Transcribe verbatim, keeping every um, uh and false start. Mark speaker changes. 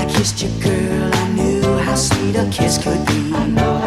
Speaker 1: kissed you, girl, I knew how sweet a kiss could be.